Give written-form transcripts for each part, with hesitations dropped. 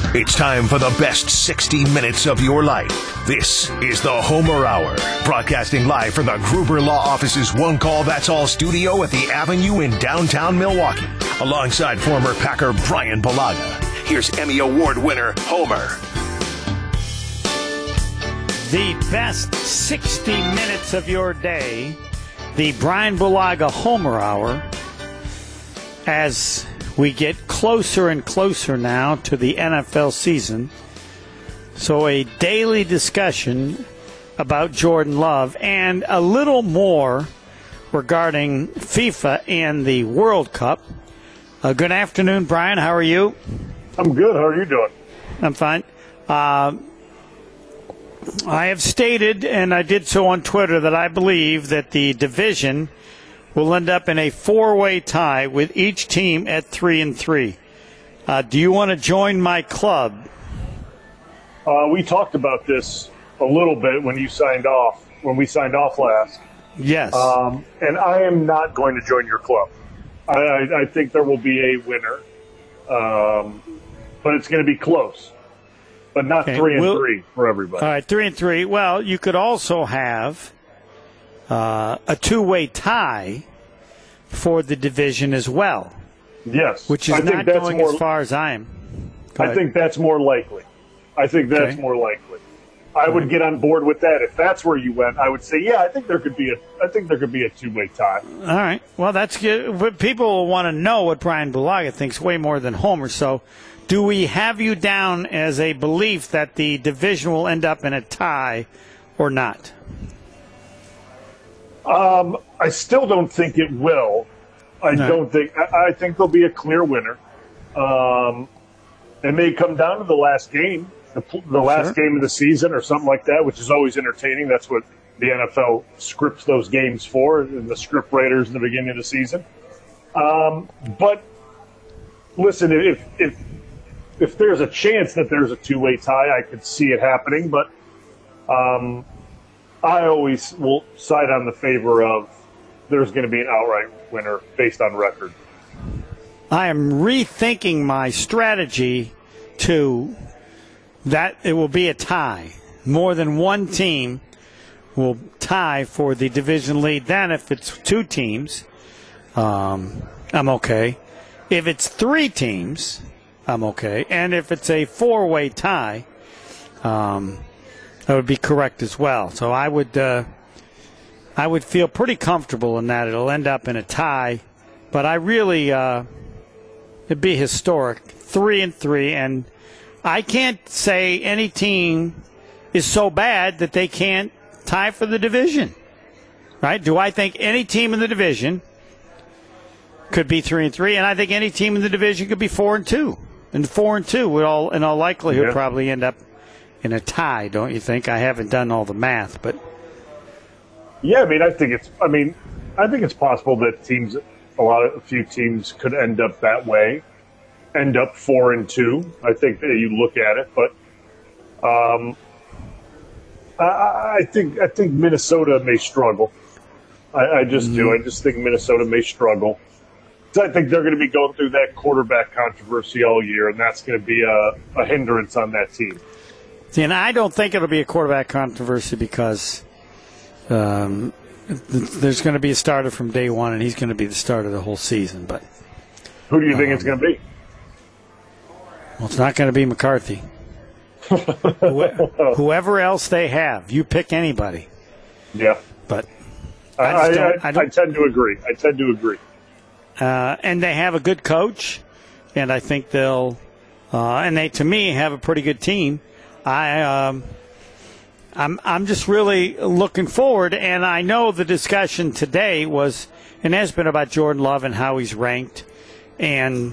It's time for the best 60 minutes of your life. This is the Homer Hour, broadcasting live from the Gruber Law Office's One Call That's All studio at the Avenue in downtown Milwaukee, alongside former Packer Brian Bulaga. Here's Emmy Award winner Homer. The best 60 minutes of your day, the Brian Bulaga Homer Hour, as we get closer and closer now to the NFL season. So a daily discussion about Jordan Love and a little more regarding FIFA and the World Cup. Good afternoon, Brian. How are you? I'm good. How are you doing? I'm fine. I have stated, and I did so on Twitter, that I believe that the division will end up in a four-way tie with each team at 3-3. Do you want to join my club? We talked about this a little bit when we signed off last. Yes. And I am not going to join your club. I think there will be a winner, but it's going to be close. But not 3-3 for everybody. All right, 3-3. Well, you could also have a two-way tie for the division as well. Yes. Which is not going as far as I am. I think that's more likely. I would get on board with that. If that's where you went, I would say, yeah, I think there could be a two-way tie. All right. Well, that's good. But people will want to know what Brian Bulaga thinks way more than Homer. So do we have you down as a belief that the division will end up in a tie or not? I still don't think it will. I think there'll be a clear winner. It may come down to the last game, the last game of the season or something like that, which is always entertaining. That's what the NFL scripts those games for, and the script writers in the beginning of the season. But listen, if there's a chance that there's a two-way tie, I could see it happening. But I always will side on the favor of there's going to be an outright winner based on record. I am rethinking my strategy to that it will be a tie. More than one team will tie for the division lead. Then if it's two teams, I'm okay. If it's three teams, I'm okay. And if it's a four-way tie, that would be correct as well. So I would feel pretty comfortable in that it'll end up in a tie. But I really, it'd be historic, 3-3, and I can't say any team is so bad that they can't tie for the division, right? Do I think any team in the division could be 3-3, and I think any team in the division could be 4-2, and 4-2 would in all likelihood probably end up in a tie, don't you think? I haven't done all the math, but yeah, I think it's possible that a few teams could end up that way, end up 4-2. I think that you look at it, but I think Minnesota may struggle. I just do. I just think Minnesota may struggle. So I think they're going to be going through that quarterback controversy all year, and that's going to be a hindrance on that team. See, and I don't think it'll be a quarterback controversy because there's going to be a starter from day one, and he's going to be the starter the whole season. But who do you think it's going to be? Well, it's not going to be McCarthy. Whoever else they have, you pick anybody. Yeah, but I tend to agree. And they have a good coach, and I think they'll. And they, to me, have a pretty good team. I'm just really looking forward, and I know the discussion today was and has been about Jordan Love and how he's ranked, and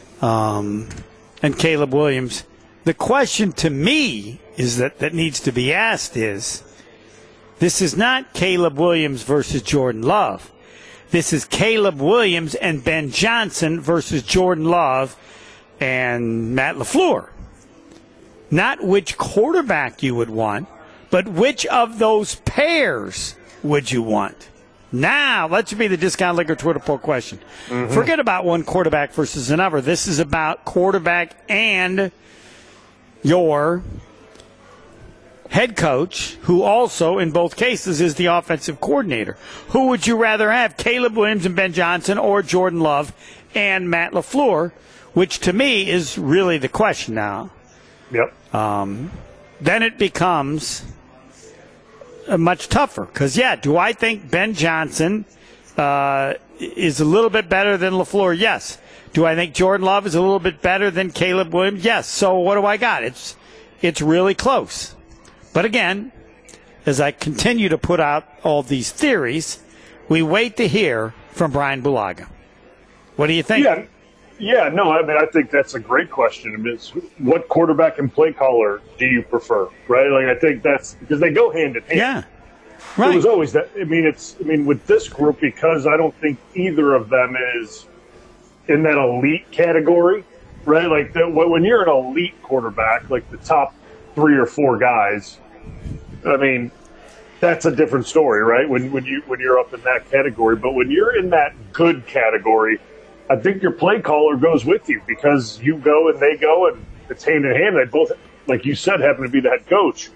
Caleb Williams. The question to me is that needs to be asked is, this is not Caleb Williams versus Jordan Love. This is Caleb Williams and Ben Johnson versus Jordan Love and Matt LaFleur. Not which quarterback you would want, but which of those pairs would you want? Now, let's be the Discount Liquor Twitter poll question. Forget about one quarterback versus another. This is about quarterback and your head coach, who also, in both cases, is the offensive coordinator. Who would you rather have, Caleb Williams and Ben Johnson, or Jordan Love and Matt LaFleur, which to me is really the question now. Yep. Then it becomes much tougher. Because, do I think Ben Johnson is a little bit better than LaFleur? Yes. Do I think Jordan Love is a little bit better than Caleb Williams? Yes. So what do I got? It's really close. But again, as I continue to put out all these theories, we wait to hear from Brian Bulaga. What do you think? No, I think that's a great question. I mean, it's what quarterback and play caller do you prefer, right? Like, I think that's because they go hand in hand. Yeah, right. It was always that. I mean, with this group, because I don't think either of them is in that elite category, right? Like, when you're an elite quarterback, like the top 3 or 4 guys, I mean, that's a different story, right? When you're up in that category, but when you're in that good category, I think your play caller goes with you because you go and they go, and it's hand in hand. They both, like you said, happen to be the head coach.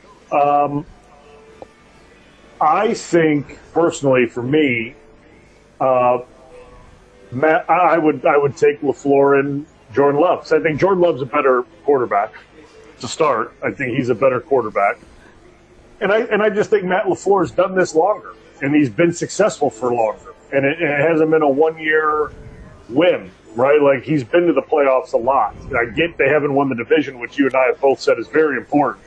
I think personally, for me, Matt, I would take LaFleur and Jordan Love. So I think Jordan Love's a better quarterback to start. I think he's a better quarterback. And I just think Matt LaFleur has done this longer, and he's been successful for longer. And it hasn't been a one-year whim, right? Like, he's been to the playoffs a lot. I get they haven't won the division, which you and I have both said is very important,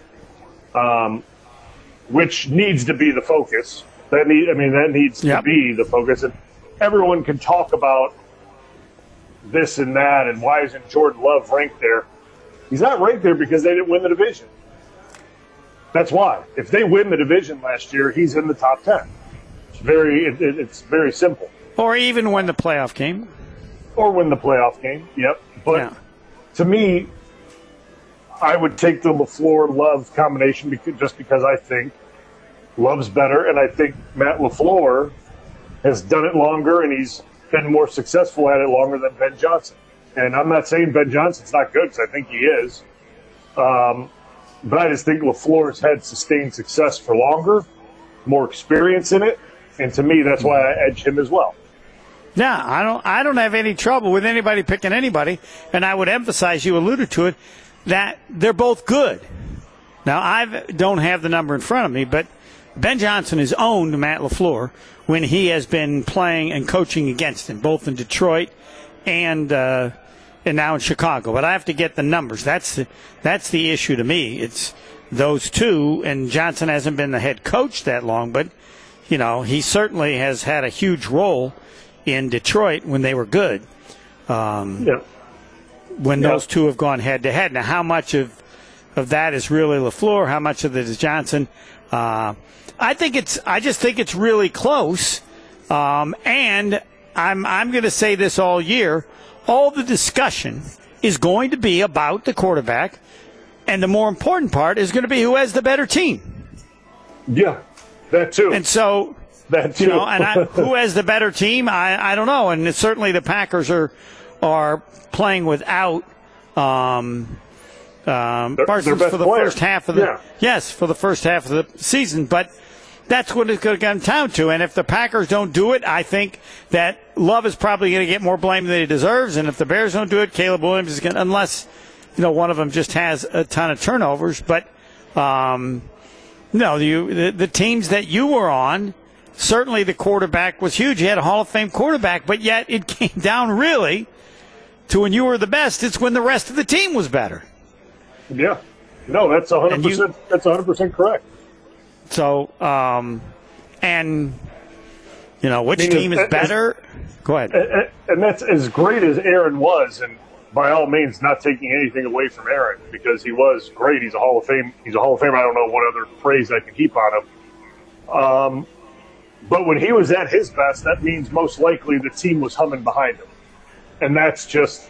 which needs to be the focus. That needs to be the focus. And everyone can talk about this and that, and why isn't Jordan Love ranked there? He's not ranked there because they didn't win the division. That's why. If they win the division last year, he's in the top 10. It's very simple. Or even win the playoff game. Yep. But to me, I would take the LaFleur-Love combination just because I think Love's better, and I think Matt LaFleur has done it longer, and he's been more successful at it longer than Ben Johnson. And I'm not saying Ben Johnson's not good, because I think he is. But I just think LaFleur's had sustained success for longer, more experience in it, and to me, that's why I edge him as well. Yeah, I don't have any trouble with anybody picking anybody, and I would emphasize, you alluded to it, that they're both good. Now, I don't have the number in front of me, but Ben Johnson has owned Matt LaFleur when he has been playing and coaching against him, both in Detroit and now in Chicago. But I have to get the numbers. That's the issue to me. It's those two, and Johnson hasn't been the head coach that long, but he certainly has had a huge role in Detroit when they were good. When those two have gone head to head. Now, how much of that is really LaFleur? How much of it is Johnson? I just think it's really close. And I'm going to say this all year. All the discussion is going to be about the quarterback, and the more important part is going to be who has the better team. Yeah, that too. And so, that too. Who has the better team? I don't know. And certainly the Packers are playing without Parsons for the first half of the season. But that's what it's going to come down to. And if the Packers don't do it, I think that Love is probably going to get more blame than he deserves. And if the Bears don't do it, Caleb Williams is going to, unless one of them just has a ton of turnovers. But the teams that you were on, certainly the quarterback was huge. You had a Hall of Fame quarterback, but yet it came down really to when you were the best. It's when the rest of the team was better. Yeah, no, that's 100%. That's 100% correct. So, which team is better? Go ahead. And that's as great as Aaron was, and by all means, not taking anything away from Aaron because he was great. He's a Hall of Fame. I don't know what other praise I can heap on him. But when he was at his best, that means most likely the team was humming behind him, and that's just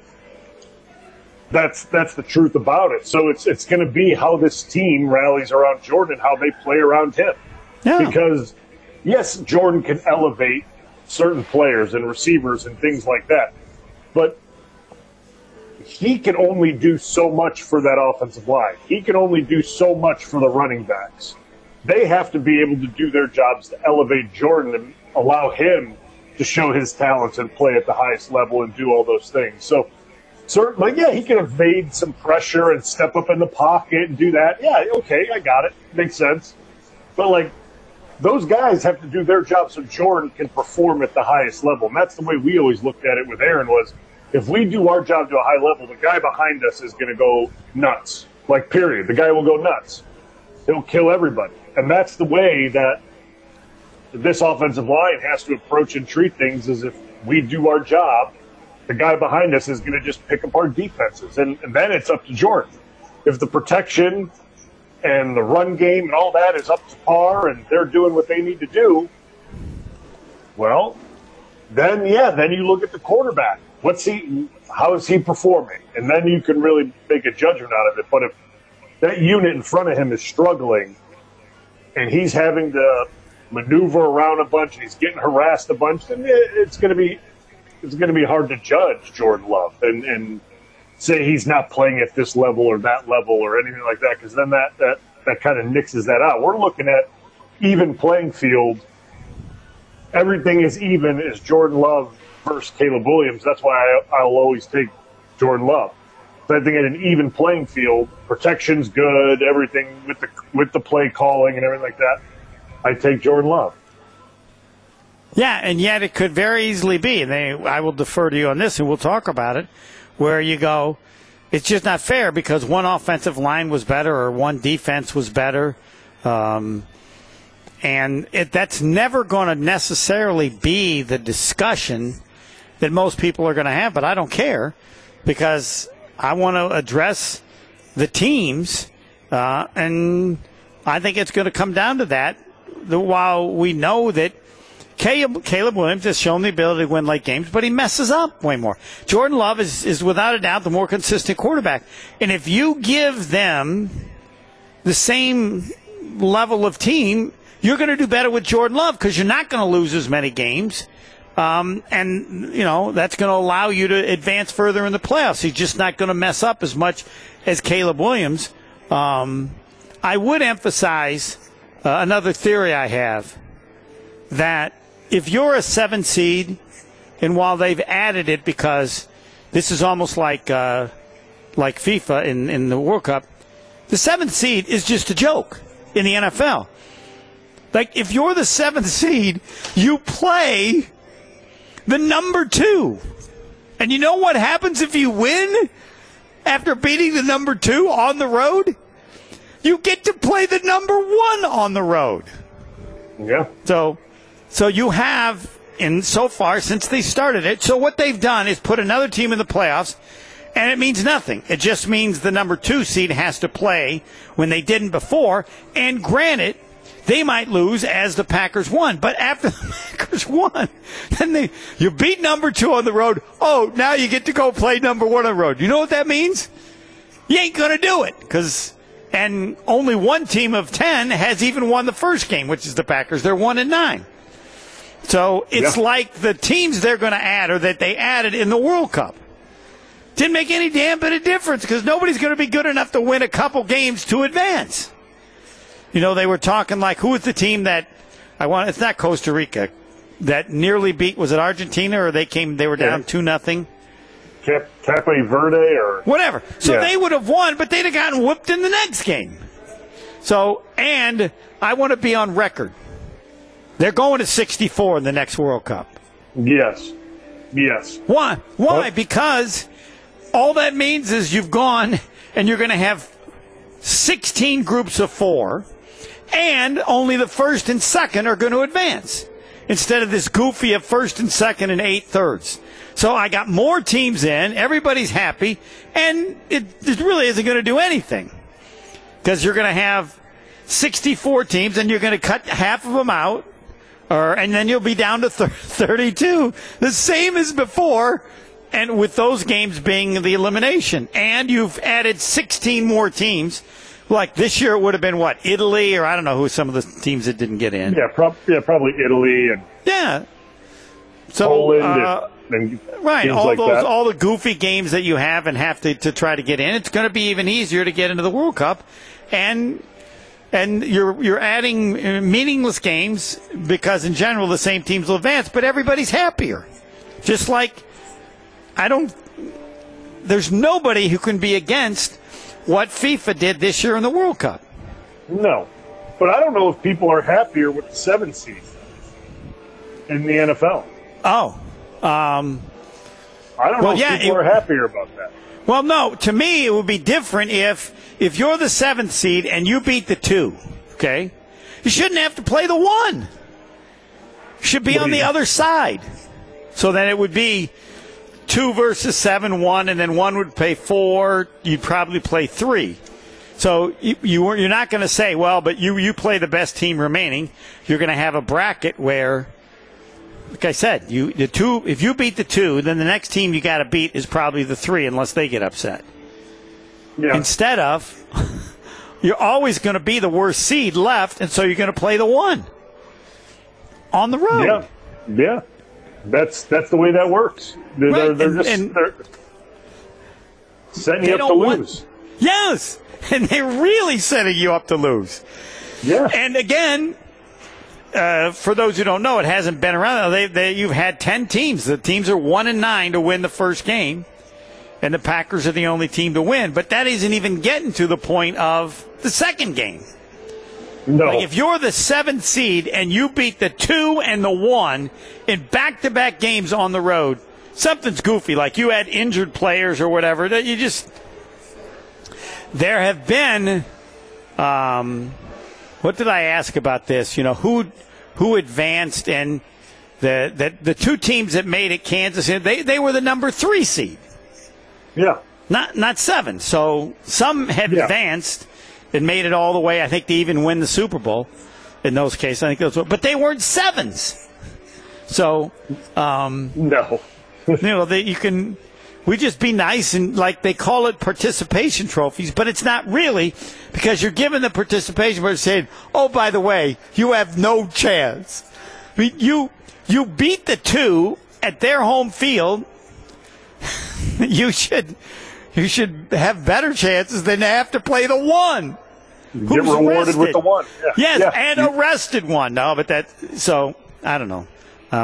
that's the truth about it. So it's going to be how this team rallies around Jordan, how they play around him. Yeah. Because yes, Jordan can elevate certain players and receivers and things like that, but he can only do so much for that offensive line. He can only do so much for the running backs. They have to be able to do their jobs to elevate Jordan and allow him to show his talents and play at the highest level and do all those things. So, certainly, yeah, he can evade some pressure and step up in the pocket and do that. Yeah, okay, I got it. Makes sense. But, like, those guys have to do their job so Jordan can perform at the highest level. And that's the way we always looked at it with Aaron was, if we do our job to a high level, the guy behind us is going to go nuts. Like, period. The guy will go nuts. He'll kill everybody. And that's the way that this offensive line has to approach and treat things, as if we do our job, the guy behind us is going to just pick apart defenses. And then it's up to Jordan. If the protection and the run game and all that is up to par and they're doing what they need to do, well, then you look at the quarterback. How is he performing? And then you can really make a judgment out of it. But if that unit in front of him is struggling and he's having to maneuver around a bunch and he's getting harassed a bunch, then it's going to be hard to judge Jordan Love and say he's not playing at this level or that level or anything like that, because then that kind of nixes that out. We're looking at even playing field. Everything is even as Jordan Love versus Caleb Williams. That's why I'll always take Jordan Love. But I think at an even playing field, protection's good, everything with the play calling and everything like that, I take Jordan Love. Yeah, and yet it could very easily be, and I will defer to you on this, and we'll talk about it, where you go, it's just not fair because one offensive line was better or one defense was better. And that's never going to necessarily be the discussion that most people are going to have, but I don't care because I want to address the teams, and I think it's going to come down to that. While we know that Caleb Williams has shown the ability to win late games, but he messes up way more. Jordan Love is without a doubt the more consistent quarterback. And if you give them the same level of team, you're going to do better with Jordan Love because you're not going to lose as many games. And, that's going to allow you to advance further in the playoffs. He's just not going to mess up as much as Caleb Williams. I would emphasize another theory I have, that if you're a 7 seed, and while they've added it because this is almost like FIFA in the World Cup, the 7th seed is just a joke in the NFL. Like, if you're the 7th seed, you play the number 2. And you know what happens if you win after beating the number 2 on the road? You get to play the number 1 on the road. Yeah. So you have, in so far since they started it, so what they've done is put another team in the playoffs, and it means nothing. It just means the number 2 seed has to play when they didn't before. And granted, they might lose as the Packers won. But after the Packers won, then you beat number 2 on the road. Oh, now you get to go play number 1 on the road. You know what that means? You ain't going to do it and only one team of 10 has even won the first game, which is the Packers. They're 1-9. So it's like the teams they're going to add or that they added in the World Cup didn't make any damn bit of difference because nobody's going to be good enough to win a couple games to advance. They were talking like, who is the team that it's not Costa Rica, that nearly beat, was it Argentina, or they were down 2-0? Cape Verde or whatever. So they would have won, but they'd have gotten whooped in the next game. So, and I want to be on record. They're going to 64 in the next World Cup. Yes. Why? What? Because all that means is you've gone and you're going to have 16 groups of 4, and only the first and second are going to advance instead of this goofy of first and second and 8/3. So I got more teams in, everybody's happy, and it really isn't going to do anything because you're going to have 64 teams and you're going to cut half of them out, and then you'll be down to 32, the same as before, and with those games being the elimination. And you've added 16 more teams. Like this year it would have been, Italy, or I don't know who some of the teams that didn't get in. Yeah, probably Italy. And yeah. So, Poland and right, games all like those, that. all the goofy games that you have and have to try to get in. It's going to be even easier to get into the World Cup, and you're adding meaningless games because in general the same teams will advance, but everybody's happier. Just like there's nobody who can be against what FIFA did this year in the World Cup. No, but I don't know if people are happier with the 7th seed in the NFL. Oh, I don't know if people are happier about that. Well, no. To me, it would be different if you're the 7th seed and you beat the 2. Okay, you shouldn't have to play the 1. You should be on the other side. So then it would be 2 versus 7, 1, and then 1 would play 4. You'd probably play 3. So you're not going to say, well, but you play the best team remaining. You're going to have a bracket where, like I said, if you beat the 2, then the next team you got to beat is probably the 3, unless they get upset. Yeah. Instead of, you're always going to be the worst seed left, and so you're going to play the 1 on the road. Yeah. That's the way that works. They're setting you up to lose. Yes, and they're really setting you up to lose. Yeah. And again, for those who don't know, it hasn't been around. You've had 10 teams. The teams are 1-9 to win the first game, and the Packers are the only team to win. But that isn't even getting to the point of the second game. No. Like if you're the 7th seed and you beat the 2 and the 1 in back-to-back games on the road, something's goofy. Like you had injured players or whatever. That there have been. What did I ask about this? Who advanced, and the 2 teams that made it, Kansas, they were the number 3 seed. Yeah. Not 7. So some have advanced and made it all the way. I think they even win the Super Bowl in those cases. I think those, but they weren't 7s. So no. you can. We just be nice and like they call it participation trophies, but it's not really, because you're given the participation, but saying, oh, by the way, you have no chance. I mean, you beat the 2 at their home field. You should have better chances than to have to play the 1. Get rewarded arrested. with the 1. Yeah. Yes, and arrested 1. No, but I don't know.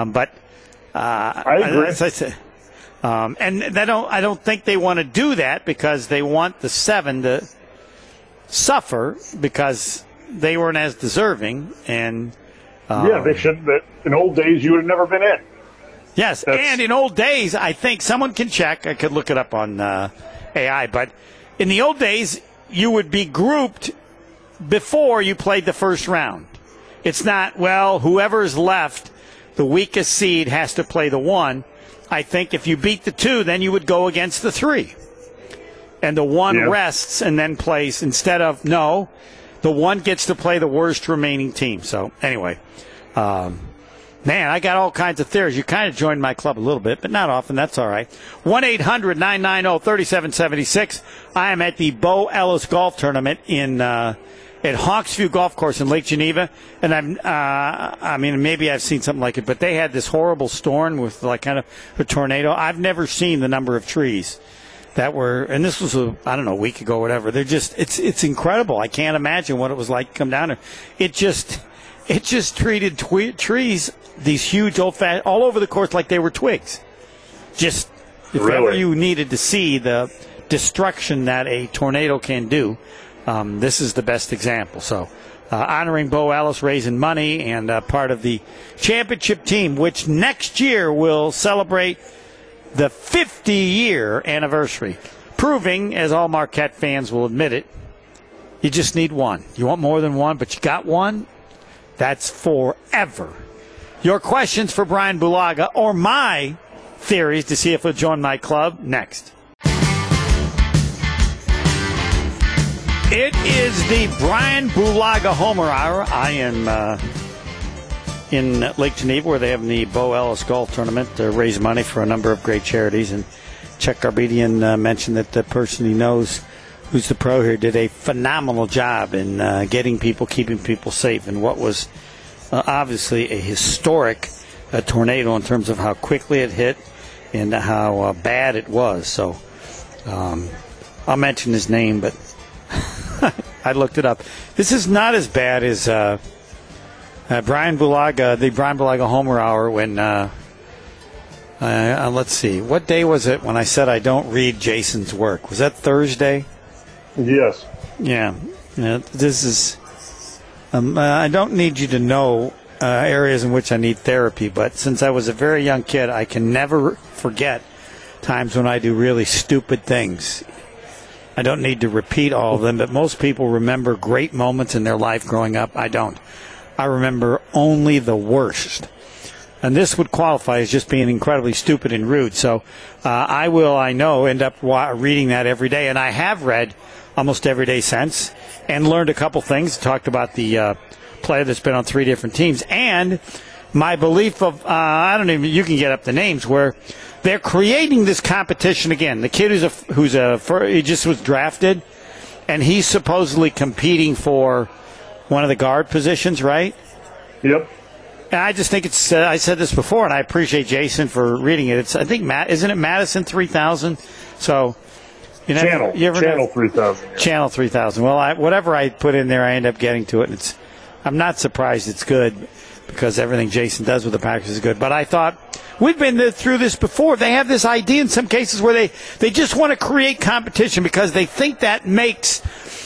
I agree. As I said, and I don't think they want to do that because they want the 7 to suffer because they weren't as deserving. And they should. In old days, you would have never been in. Yes, and in old days, I think someone can check. I could look it up on AI, but in the old days, you would be grouped before you played the first round. It's not, well, whoever's left, the weakest seed has to play the 1. I think if you beat the 2, then you would go against the 3. And the 1 rests and then plays instead of, the 1 gets to play the worst remaining team. So, anyway, man, I got all kinds of theories. You kind of joined my club a little bit, but not often. That's all right. 1-800-990-3776. I am at the Bo Ellis Golf Tournament at Hawksview Golf Course in Lake Geneva, and maybe I've seen something like it, but they had this horrible storm with like kind of a tornado. I've never seen the number of trees that were, and this was a week ago or whatever. They're just, it's incredible. I can't imagine what it was like to come down there. It just treated trees, these huge old-fashioned, all over the course like they were twigs. Just, if ever you needed to see the destruction that a tornado can do, this is the best example. So, honoring Bo Ellis, raising money, and part of the championship team, which next year will celebrate the 50-year anniversary, proving, as all Marquette fans will admit it, you just need 1. You want more than 1, but you got 1? That's forever. Your questions for Brian Bulaga or my theories to see if he'll join my club next. It is the Brian Bulaga Homer Hour. I am in Lake Geneva where they have the Bo Ellis Golf Tournament to raise money for a number of great charities. And Chuck Garbedian mentioned that the person he knows who's the pro here did a phenomenal job in keeping people safe in what was obviously a historic tornado in terms of how quickly it hit and how bad it was. So I'll mention his name, but I looked it up. This is not as bad as Brian Bulaga, the Brian Bulaga Homer Hour when let's see, what day was it when I said I don't read Jason's work? Was that Thursday? Yes. Yeah. This is I don't need you to know areas in which I need therapy, but since I was a very young kid, I can never forget times when I do really stupid things. I don't need to repeat all of them, but most people remember great moments in their life growing up. I don't. I remember only the worst. And this would qualify as just being incredibly stupid and rude. So I know, end up reading that every day. And I have read almost every day since and learned a couple things. Talked about the player that's been on 3 different teams. And my belief of, you can get up the names, where they're creating this competition again. The kid he just was drafted, and he's supposedly competing for one of the guard positions, right? Yep. And I just think it's. I said this before, and I appreciate Jason for reading it. It's. I think isn't it Madison 3000? So. Channel 3000. Yeah. Channel 3000. Well, whatever I put in there, I end up getting to it. And I'm not surprised it's good because everything Jason does with the Packers is good. But I thought we've been through this before. They have this idea in some cases where they just want to create competition because they think that makes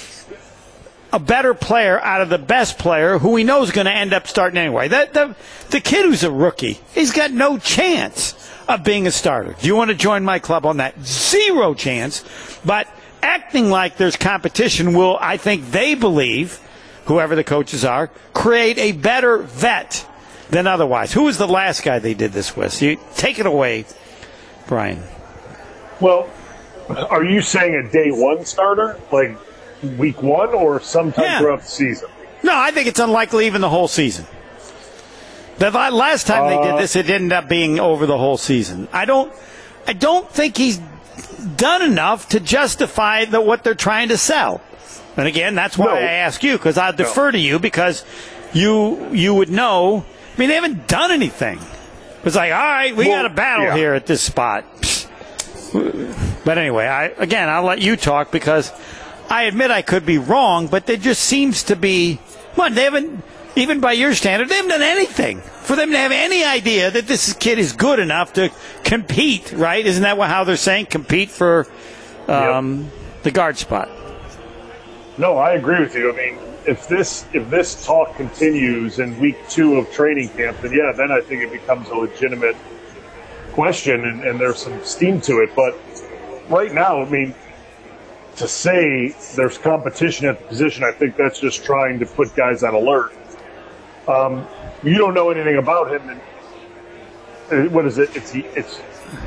a better player out of the best player who we know is going to end up starting anyway. The kid who's a rookie, he's got no chance of being a starter. Do you want to join my club on that? 0 chance. But acting like there's competition will, I think they believe, whoever the coaches are, create a better vet than otherwise. Who was the last guy they did this with? So you take it away, Brian. Well, are you saying a day one starter, like week 1, or sometime throughout the season? No, I think it's unlikely even the whole season. The last time they did this, it ended up being over the whole season. I don't think he's done enough to justify what they're trying to sell. And again, that's why I ask you, because I'll defer to you, because you would know. I mean, they haven't done anything. It's like, all right, we got a battle here at this spot. But anyway, I'll let you talk, because I admit I could be wrong, but there just seems to be, they haven't, even by your standard, they haven't done anything for them to have any idea that this kid is good enough to compete, right? Isn't that how they're saying, compete for the guard spot? No, I agree with you. I mean, if this talk continues in week 2 of training camp, then I think it becomes a legitimate question and there's some steam to it. But right now, I mean, to say there's competition at the position, I think that's just trying to put guys on alert. You don't know anything about him. And, what is it? It's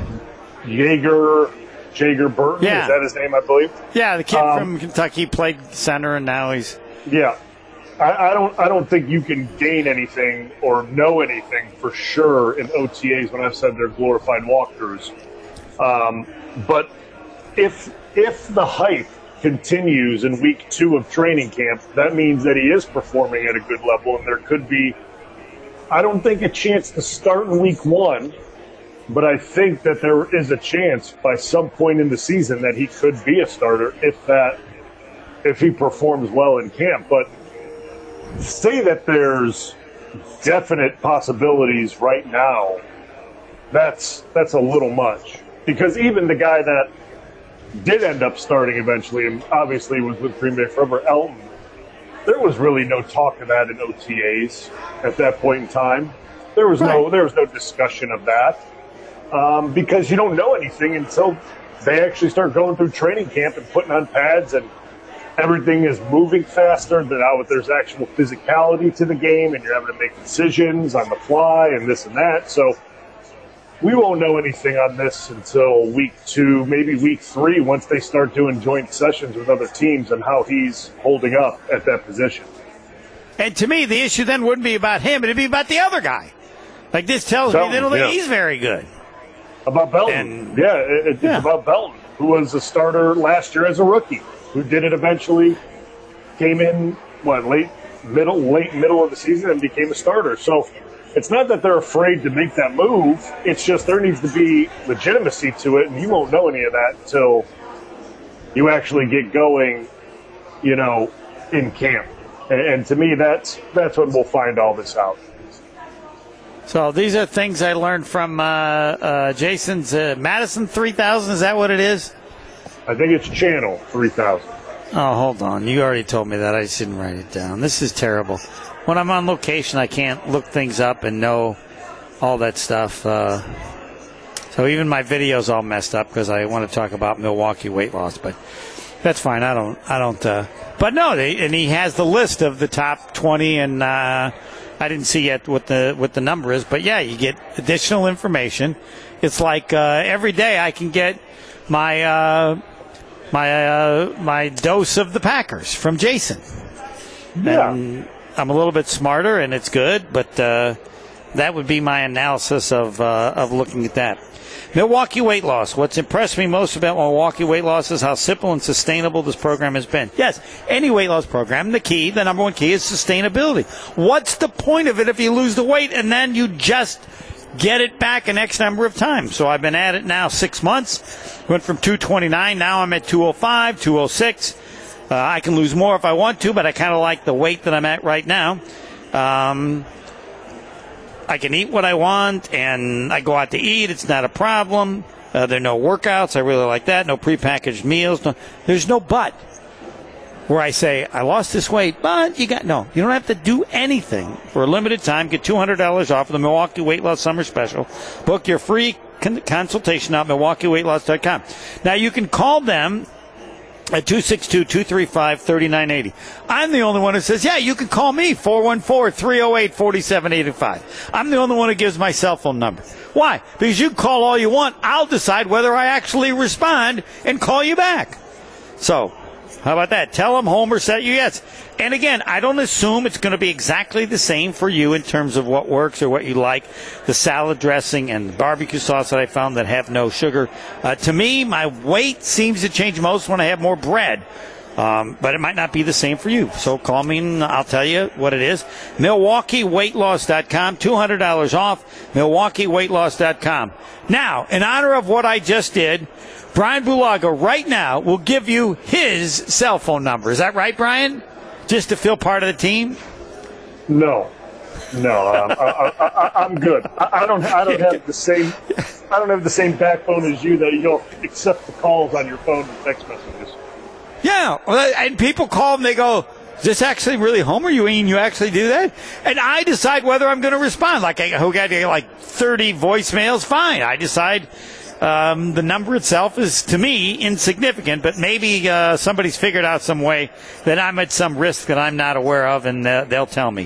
Jager Burton. Yeah. Is that his name, I believe? Yeah, the kid from Kentucky played center, and now he's. Yeah, I don't think you can gain anything or know anything for sure in OTAs when I've said they're glorified walkthroughs. But if the hype continues in week 2 of training camp, that means that he is performing at a good level, and there could be, I don't think, a chance to start in week 1, but I think that there is a chance by some point in the season that he could be a starter if he performs well in camp. But say that there's definite possibilities right now, that's a little much, because even the guy that did end up starting eventually, and obviously was with Green Bay forever, Elton, there was really no talk of that in OTAs at that point in time. There was no discussion of that, because you don't know anything until they actually start going through training camp and putting on pads, and everything is moving faster. Now there's actual physicality to the game, and you're having to make decisions on the fly and this and that. So we won't know anything on this until week 2, maybe week 3, once they start doing joint sessions with other teams and how he's holding up at that position. And to me, the issue then wouldn't be about him, it'd be about the other guy. Like, this tells me they don't think he's very good. About Belton. It's about Belton, who was a starter last year as a rookie, who did it eventually, came in, late middle of the season and became a starter. So it's not that they're afraid to make that move. It's just there needs to be legitimacy to it, and you won't know any of that until you actually get going, in camp. And to me, that's when we'll find all this out. So these are things I learned from Jason's Madison 3000. Is that what it is? I think it's Channel 3000. Oh, hold on. You already told me that. I just didn't write it down. This is terrible. When I'm on location, I can't look things up and know all that stuff. So even my video's all messed up because I want to talk about Milwaukee weight loss, but that's fine. I don't. But no, and he has the list of the top 20, and I didn't see yet what the number is. But yeah, you get additional information. It's like every day I can get my dose of the Packers from Jason. Yeah. And I'm a little bit smarter, and it's good, but that would be my analysis of looking at that. Milwaukee weight loss. What's impressed me most about Milwaukee weight loss is how simple and sustainable this program has been. Yes, any weight loss program, the number one key is sustainability. What's the point of it if you lose the weight and then you just get it back an X number of times? So I've been at it now 6 months. Went from 229, now I'm at 205, 206. I can lose more if I want to, but I kind of like the weight that I'm at right now. I can eat what I want, and I go out to eat. It's not a problem. There are no workouts. I really like that. No prepackaged meals. There's no but where I say, I lost this weight, but you don't have to do anything. For a limited time, get $200 off of the Milwaukee Weight Loss Summer Special. Book your free consultation at MilwaukeeWeightLoss.com. Now, you can call them at 262-235-3980. I'm the only one who says, yeah, you can call me, 414-308-4785. I'm the only one who gives my cell phone number. Why? Because you can call all you want. I'll decide whether I actually respond and call you back. So, how about that? Tell them Homer sent you yes. And again, I don't assume it's going to be exactly the same for you in terms of what works or what you like. The salad dressing and the barbecue sauce that I found that have no sugar. To me, my weight seems to change most when I have more bread. But it might not be the same for you. So call me and I'll tell you what it is. MilwaukeeWeightLoss.com, $200 off. MilwaukeeWeightLoss.com. Now, in honor of what I just did, Brian Bulaga right now will give you his cell phone number. Is that right, Brian? Just to feel part of the team? No, I'm good. I don't have the same. I don't have the same backbone as you that you don't accept the calls on your phone and text messages. Yeah, and people call and they go, "Is this actually really Homer? You actually do that?" And I decide whether I'm going to respond. Like who got like 30 voicemails? Fine, I decide. The number itself is, to me, insignificant, but maybe somebody's figured out some way that I'm at some risk that I'm not aware of, and they'll tell me.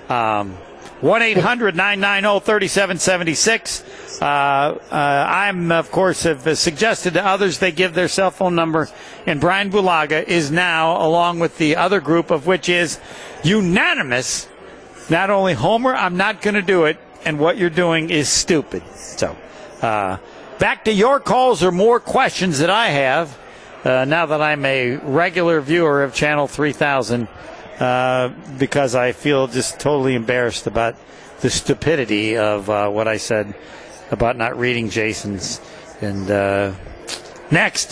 1-800-990-3776. I'm, of course, have suggested to others they give their cell phone number, and Brian Bulaga is now, along with the other group, of which is unanimous, not only Homer, I'm not going to do it, and what you're doing is stupid. So, back to your calls or more questions that I have now that I'm a regular viewer of Channel 3000 because I feel just totally embarrassed about the stupidity of what I said about not reading Jason's. And next,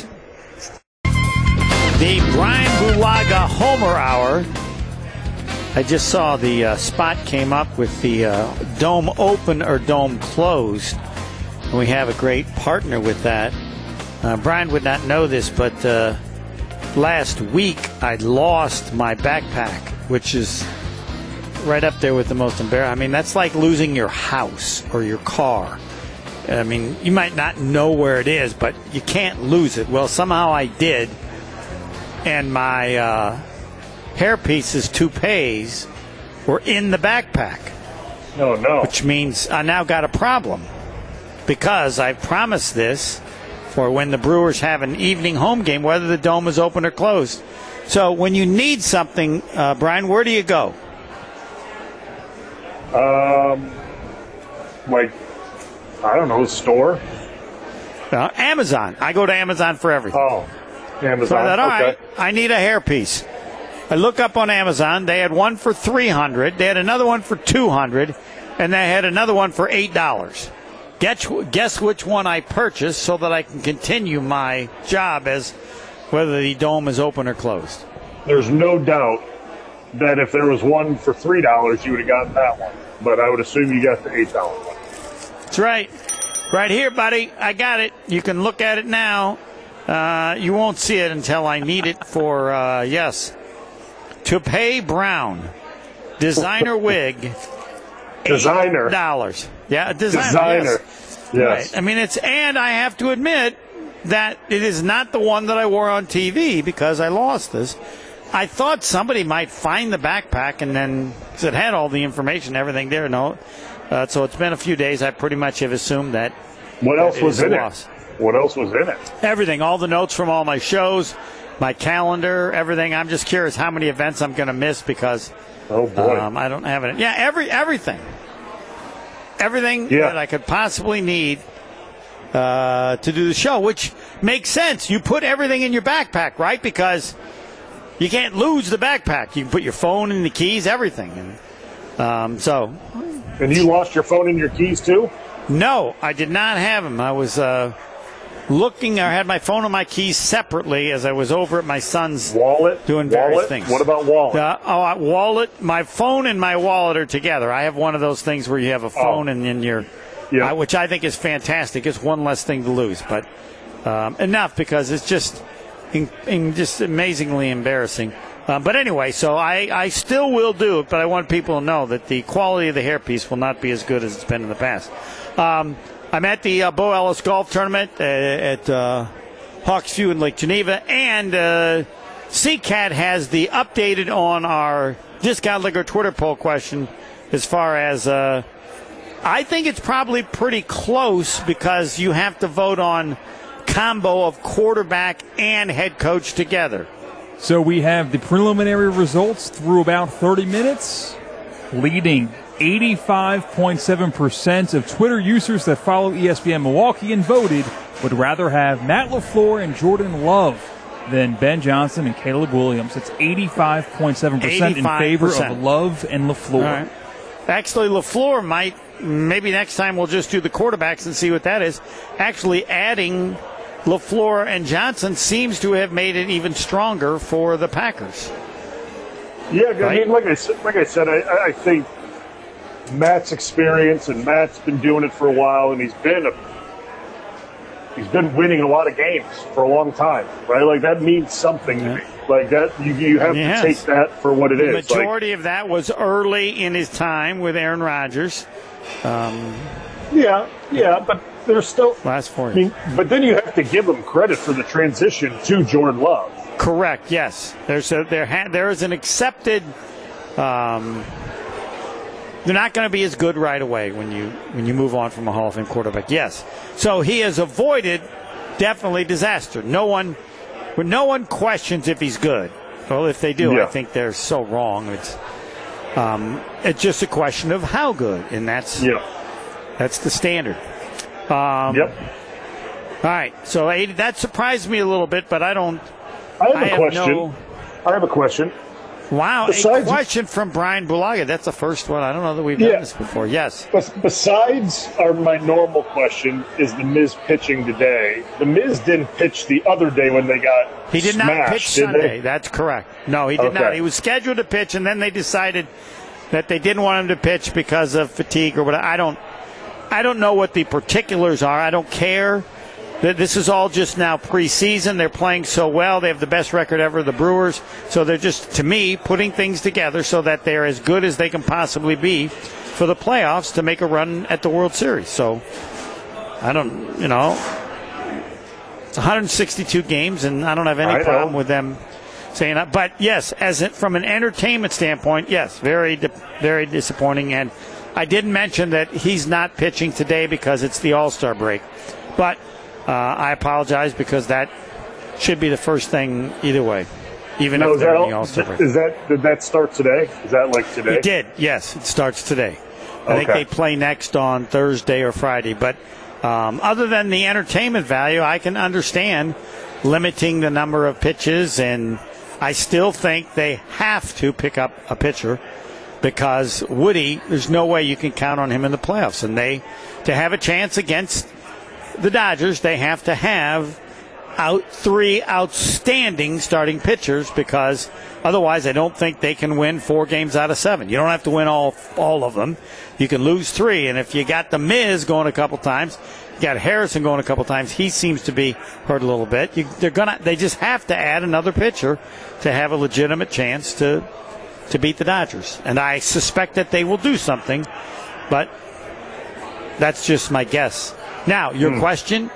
the Brian Bulaga Homer Hour. I just saw the spot came up with the dome open or dome closed. And we have a great partner with that. Brian would not know this, but last week I lost my backpack, which is right up there with the most embarrassing. I mean, that's like losing your house or your car. I mean, you might not know where it is, but you can't lose it. Well, somehow I did, and my hairpieces, toupees, were in the backpack. Oh, no. Which means I now got a problem. Because I promised this for when the Brewers have an evening home game, whether the dome is open or closed. So when you need something, Brian, where do you go? Like, I don't know, store? Amazon. I go to Amazon for everything. Oh, Amazon. So I thought, all okay. right, I need a hairpiece. I look up on Amazon. They had one for $300. They had another one for $200. and they had another one for $8. Guess which one I purchased so that I can continue my job as whether the dome is open or closed. There's no doubt that if there was one for $3, you would have gotten that one. But I would assume you got the $8 one. That's right. Right here, buddy. I got it. You can look at it now. You won't see it until I need it for, Toupee Brown. Designer wig. Designer. $8. Yeah, designer. Yes. Right. I mean, and I have to admit that it is not the one that I wore on TV because I lost this. I thought somebody might find the backpack and then, because it had all the information and everything there. No. So it's been a few days. I pretty much have assumed that. What else was in it? What else was in it? Everything. All the notes from all my shows, my calendar, everything. I'm just curious how many events I'm going to miss because oh boy, I don't have it. Yeah, everything. Everything that I could possibly need to do the show, which makes sense. You put everything in your backpack, right? Because you can't lose the backpack. You can put your phone and the keys, everything. And you lost your phone and your keys too? No, I did not have them. I was looking. I had my phone and my keys separately as I was over at my son's wallet, doing various things. What about wallet? Wallet. My phone and my wallet are together. I have one of those things where you have a phone and then your, which I think is fantastic. It's one less thing to lose, but enough because it's just just amazingly embarrassing. But anyway, so I still will do it, but I want people to know that the quality of the hairpiece will not be as good as it's been in the past. I'm at the Bo Ellis Golf Tournament at Hawksview in Lake Geneva, and CCAT has the updated on our Discount Liquor Twitter poll question as far as I think it's probably pretty close because you have to vote on combo of quarterback and head coach together. So we have the preliminary results through about 30 minutes, leading 85.7% of Twitter users that follow ESPN Milwaukee and voted would rather have Matt LaFleur and Jordan Love than Ben Johnson and Caleb Williams. It's 85.7% in favor of Love and LaFleur. Right. Actually, LaFleur maybe next time we'll just do the quarterbacks and see what that is. Actually adding LaFleur and Johnson seems to have made it even stronger for the Packers. Yeah, right? I mean, like I said, I think Matt's experience, and Matt's been doing it for a while, and he's been winning a lot of games for a long time, right? Like that means something to me. Like that, you have to take that for what it is. The majority of that was early in his time with Aaron Rodgers. But there's still last 4 years. But then you have to give him credit for the transition to Jordan Love. Correct. Yes, there is an accepted. They're not going to be as good right away when you move on from a Hall of Fame quarterback. Yes, so he has avoided definitely disaster. No one questions if he's good. Well, if they do, I think they're so wrong. It's just a question of how good, and that's the standard. All right, so that surprised me a little bit, but I have a question. Wow, a question from Brian Bulaga. That's the first one. I don't know that we've done this before. Yes. Besides my normal question, is The Miz pitching today? The Miz didn't pitch the other day when they got He did smashed, not pitch Sunday. That's correct. No, he did not. He was scheduled to pitch, and then they decided that they didn't want him to pitch because of fatigue or whatever. I don't know what the particulars are. I don't care. This is all just now preseason. They're playing so well. They have the best record ever, the Brewers. So they're just, to me, putting things together so that they're as good as they can possibly be for the playoffs to make a run at the World Series. So, it's 162 games, and I don't have any problem with them saying that. But, yes, from an entertainment standpoint, yes, very, very disappointing. And I did mention that he's not pitching today because it's the All-Star break. But I apologize because that should be the first thing either way, even if they're in the All-Star break. Did that start today? Is that like today? It did, yes. It starts today. I think they play next on Thursday or Friday. But other than the entertainment value, I can understand limiting the number of pitches, and I still think they have to pick up a pitcher. because Woody, there's no way you can count on him in the playoffs. And to have a chance against the Dodgers, they have to have three outstanding starting pitchers, because otherwise I don't think they can win 4 games out of 7. You don't have to win all of them. You can lose 3. And if you got the Miz going a couple times, you got Harrison going a couple times, he seems to be hurt a little bit. They just have to add another pitcher to have a legitimate chance to beat the Dodgers. And I suspect that they will do something, but that's just my guess. Now, your question,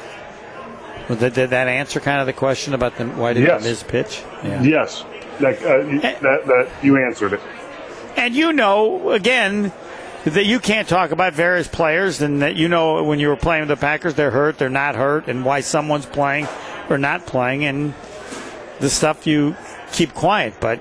did that answer kind of the question about why did the Miz pitch? Yeah. Yes, that you answered it. And again, that you can't talk about various players, and that when you were playing with the Packers, they're hurt, they're not hurt, and why someone's playing or not playing, and the stuff you keep quiet. But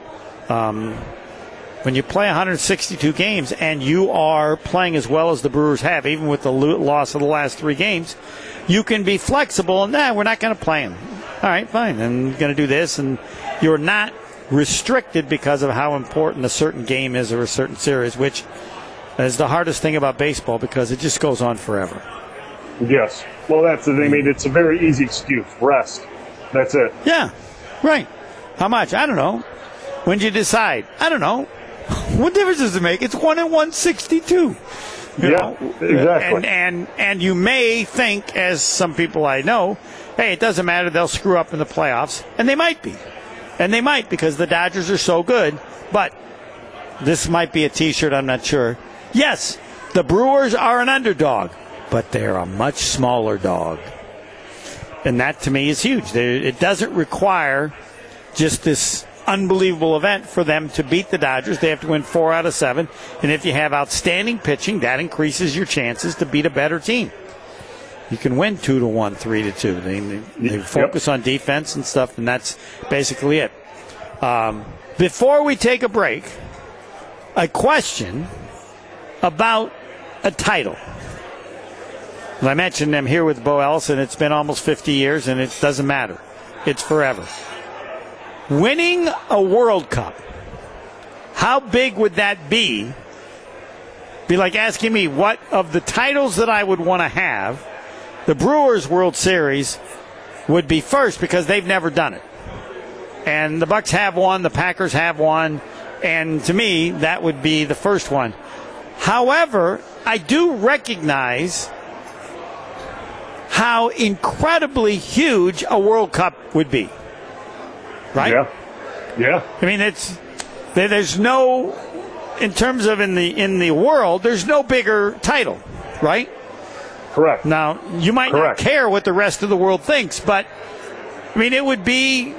when you play 162 games and you are playing as well as the Brewers have, even with the loss of the last 3 games, you can be flexible and we're not going to play him. All right, fine. I'm going to do this, and you're not restricted because of how important a certain game is or a certain series, which is the hardest thing about baseball because it just goes on forever. Yes. Well, that's the thing. I mean, it's a very easy excuse. Rest. That's it. Yeah. Right. How much? I don't know. When did you decide? I don't know. What difference does it make? It's 1 in 162. Yeah, exactly. And you may think, as some people I know, hey, it doesn't matter. They'll screw up in the playoffs. And they might be. And they might, because the Dodgers are so good. But this might be a T-shirt, I'm not sure. Yes, the Brewers are an underdog, but they're a much smaller dog. And that, to me, is huge. It doesn't require just this unbelievable event for them to beat the Dodgers. They have to win 4 out of 7. And if you have outstanding pitching, that increases your chances to beat a better team. You can win 2-1, 3-2. They focus on defense and stuff, and that's basically it. Before we take a break, a question about a title. As I mentioned, I'm here with Bo Ellison. It's been almost 50 years, and it doesn't matter. It's forever. Winning a World Cup, how big would that be? Be like asking me what of the titles that I would want to have, the Brewers World Series would be first, because they've never done it. And the Bucks have one, the Packers have one, and to me, that would be the first one. However, I do recognize how incredibly huge a World Cup would be. Right? Yeah. I mean, there's no, in terms of in the world, there's no bigger title, right? Correct. Now, you might not care what the rest of the world thinks, but I mean, it'd be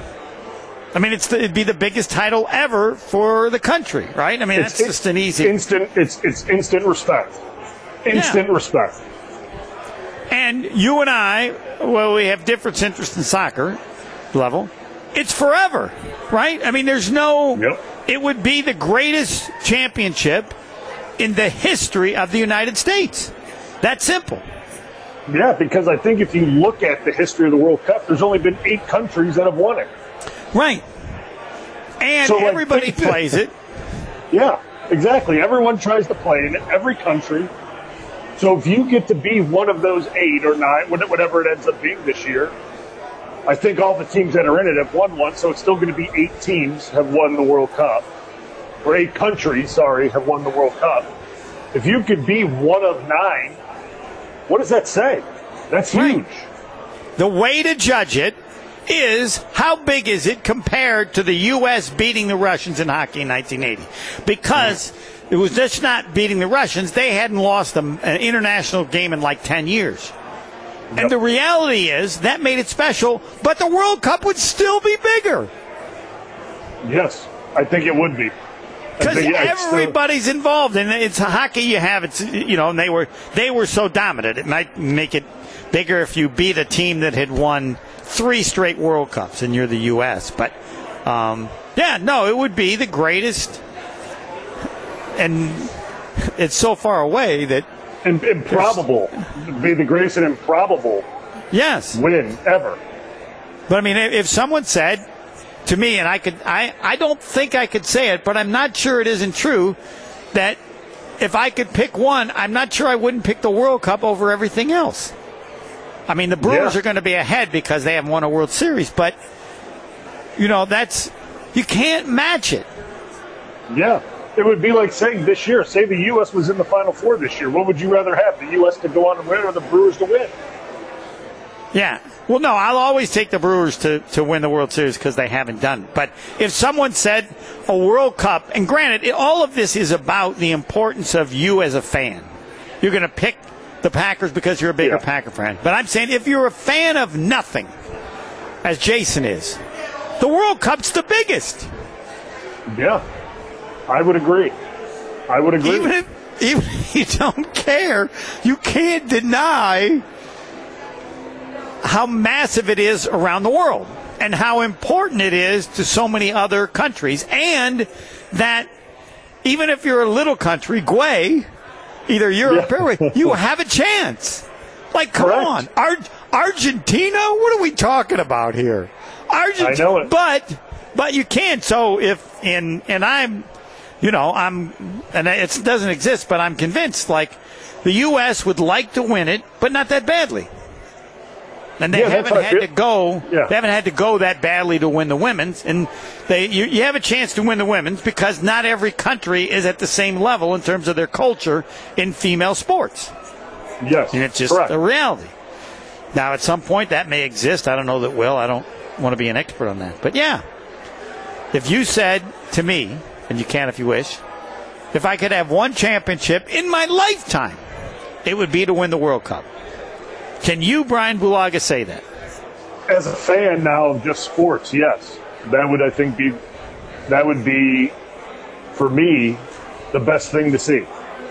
the biggest title ever for the country, right? I mean, that's just an easy instant. It's instant respect. Instant respect. And you and I, well, we have different interests in soccer level. It's forever, right? I mean, there's no. Yep. It would be the greatest championship in the history of the United States. That's simple. Yeah, because I think if you look at the history of the World Cup, there's only been 8 countries that have won it. Right. And so, everybody plays it. Yeah, exactly. Everyone tries to play in every country. So if you get to be one of those 8 or 9, whatever it ends up being this year, I think all the teams that are in it have won one, so it's still going to be 8 teams have won the World Cup. Or 8 countries, have won the World Cup. If you could be one of 9, what does that say? That's huge. The way to judge it is how big is it compared to the U.S. beating the Russians in hockey in 1980? Because it was just not beating the Russians. They hadn't lost an international game in like 10 years. Yep. And the reality is that made it special, but the World Cup would still be bigger. Yes, I think it would be. Because everybody's involved, and it's hockey. You have it's and they were so dominant. It might make it bigger if you beat a team that had won 3 straight World Cups, and you're the U.S. But it would be the greatest, and it's so far away that improbable. It'd be the greatest and improbable win ever. But I mean, if someone said, to me, and I don't think I could say it, but I'm not sure it isn't true, that if I could pick one, I'm not sure I wouldn't pick the World Cup over everything else. I mean, the Brewers are going to be ahead because they haven't won a World Series, but, you can't match it. Yeah. It would be like saying this year, say the U.S. was in the Final Four this year. What would you rather have, the U.S. to go on and win or the Brewers to win? Yeah. Well, no, I'll always take the Brewers to win the World Series because they haven't done it. But if someone said a World Cup, and granted, all of this is about the importance of you as a fan. You're going to pick the Packers because you're a bigger Packer fan. But I'm saying if you're a fan of nothing, as Jason is, the World Cup's the biggest. Yeah, I would agree. Even if you don't care, you can't deny how massive it is around the world and how important it is to so many other countries. And that even if you're a little country, Guay, either Europe or you have a chance. Like, come on. Argentina? What are we talking about here? Argentina. I know it. But you can't. So it doesn't exist, but I'm convinced, like, the U.S. would like to win it, but not that badly. And they haven't had to go. Yeah. They haven't had to go that badly to win the women's, and you have a chance to win the women's because not every country is at the same level in terms of their culture in female sports. Yes, and it's just a reality. Now, at some point, that may exist. I don't know that will. I don't want to be an expert on that, but yeah, if you said to me, and you can if you wish, if I could have one championship in my lifetime, it would be to win the World Cup. Can you, Brian Bulaga, say that? As a fan now of just sports, yes. That would be, for me, the best thing to see.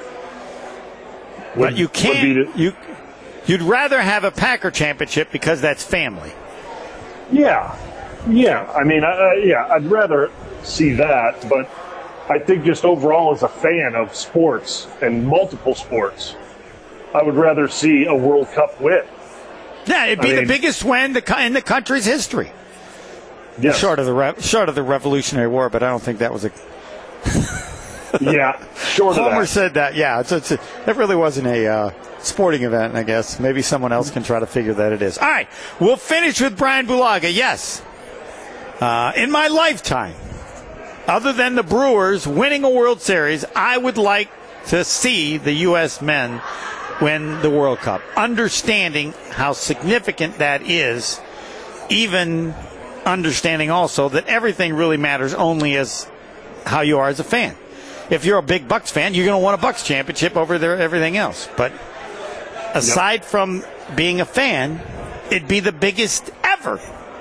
But you can't. You'd rather have a Packer championship because that's family. Yeah. I mean, I'd rather see that, but I think just overall as a fan of sports and multiple sports, I would rather see a World Cup win. Yeah, it'd be the biggest win in the country's history. Yes. Short of the Revolutionary War, but I don't think that was a. Yeah, short of that. Homer said that. Yeah, that really wasn't a sporting event, I guess. Maybe someone else can try to figure that it is. All right, we'll finish with Brian Bulaga. Yes, in my lifetime, other than the Brewers winning a World Series, I would like to see the U.S. men win the World Cup, understanding how significant that is, even understanding also that everything really matters only as how you are as a fan. If you're a big Bucks fan, you're going to want a Bucks championship over everything else. But aside from being a fan, it'd be the biggest ever.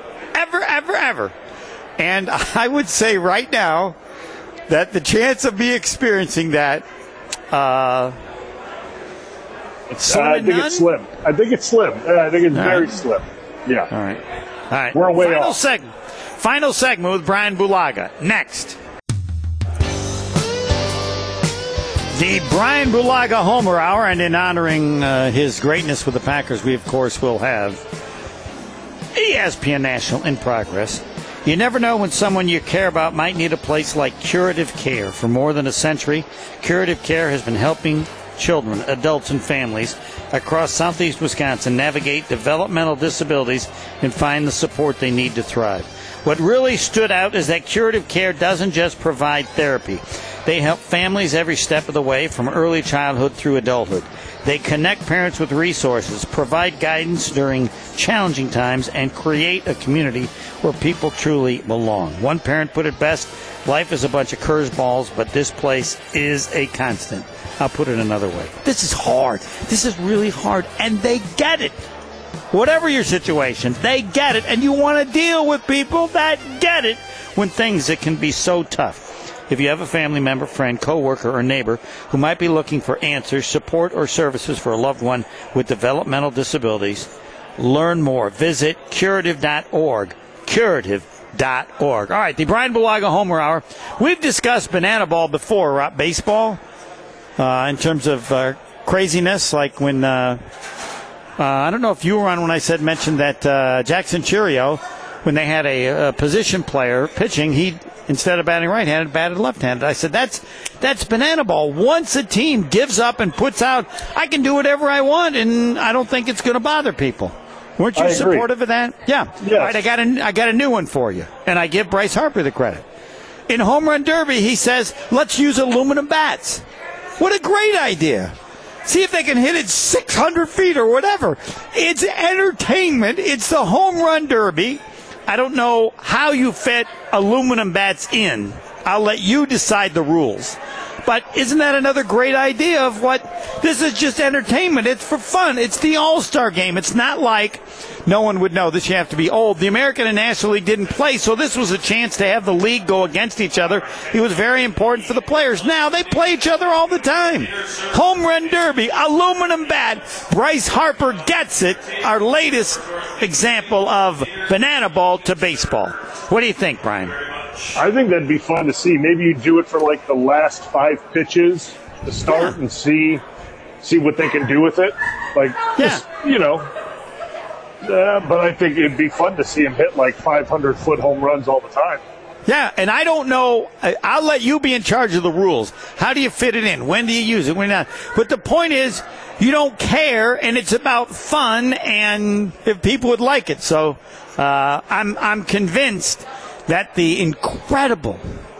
And I would say right now that the chance of me experiencing that I think it's slim. I think it's very slim. Yeah. All right. We're way off. Final segment with Brian Bulaga. Next. The Brian Bulaga Homer Hour, and in honoring his greatness with the Packers, we, of course, will have ESPN National in progress. You never know when someone you care about might need a place like Curative Care. For more than a century, Curative Care has been helping children, adults, and families across southeast Wisconsin navigate developmental disabilities and find the support they need to thrive. What really stood out is that Curative Care doesn't just provide therapy. They help families every step of the way from early childhood through adulthood. They connect parents with resources, provide guidance during challenging times, and create a community where people truly belong. One parent put it best, life is a bunch of curveballs, but this place is a constant. I'll put it another way. This is hard. This is really hard, and they get it. Whatever your situation, they get it, and you want to deal with people that get it when things that can be so tough. If you have a family member, friend, coworker, or neighbor who might be looking for answers, support, or services for a loved one with developmental disabilities, learn more. Visit curative.org. Curative.org. All right, the Brian Bulaga Homer Hour. We've discussed banana ball before, baseball, in terms of craziness, like when I don't know if you were on when I mentioned that Jackson Churio when they had a position player pitching, he, instead of batting right-handed, batted left-handed. I said, that's banana ball. Once a team gives up and puts out, I can do whatever I want, and I don't think it's going to bother people. Weren't you supportive of that? Yeah. Yes. All right, I got a new one for you, and I give Bryce Harper the credit. In Home Run Derby, he says, let's use aluminum bats. What a great idea. See if they can hit it 600 feet or whatever. It's entertainment. It's the Home Run Derby. I don't know how you fit aluminum bats in. I'll let you decide the rules. But isn't that another great idea of what this is? Just entertainment. It's for fun. It's the All-Star game. It's not like no one would know this. You have to be old. The American and National League didn't play, so this was a chance to have the league go against each other. It was very important for the players. Now they play each other all the time. Home Run Derby, aluminum bat. Bryce Harper gets it. Our latest example of banana ball to baseball. What do you think, Brian? I think that'd be fun to see. Maybe you do it for like the last 5 pitches to start and see what they can do with it. Like, just, but I think it'd be fun to see him hit like 500-foot home runs all the time. Yeah, and I don't know. I'll let you be in charge of the rules. How do you fit it in? When do you use it? When not? But the point is, you don't care, and it's about fun, and if people would like it. So I'm convinced that the incredible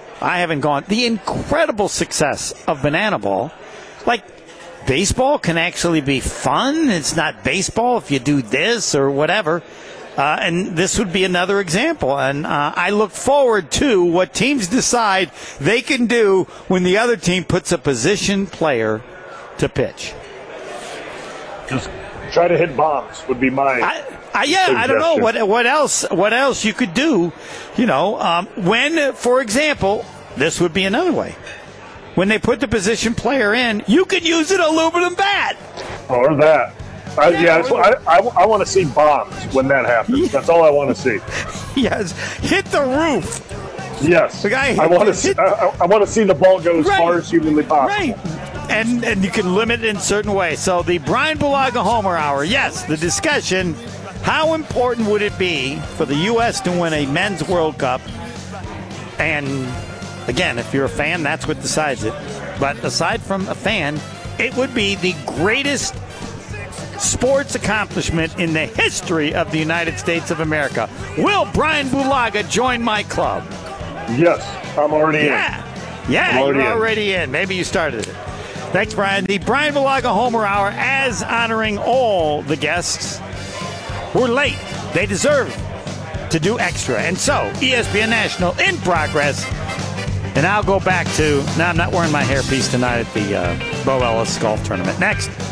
success of banana ball, like baseball can actually be fun. It's not baseball if you do this or whatever. And this would be another example. And I look forward to what teams decide they can do when the other team puts a position player to pitch. Just try to hit bombs would be my I don't know what else you could do. When, for example, this would be another way. When they put the position player in, you could use an aluminum bat. Or that. I want to see bombs when that happens. That's all I want to see. Yes, hit the roof. Yes, I want to see the ball go as far as humanly possible. Right, and you can limit it in certain ways. So the Brian Bulaga Homer Hour. Yes, the discussion. How important would it be for the U.S. to win a Men's World Cup? And again, if you're a fan, that's what decides it. But aside from a fan, it would be the greatest sports accomplishment in the history of the United States of America. Will Brian Bulaga join my club? Yes, I'm already in. Yeah, you're already in. Maybe you started it. Thanks, Brian. The Brian Bulaga Homer Hour, as honoring all the guests who are late. They deserve to do extra. And so, ESPN National in progress. And I'll go back to, I'm not wearing my hairpiece tonight at the Bo Ellis Golf Tournament. Next.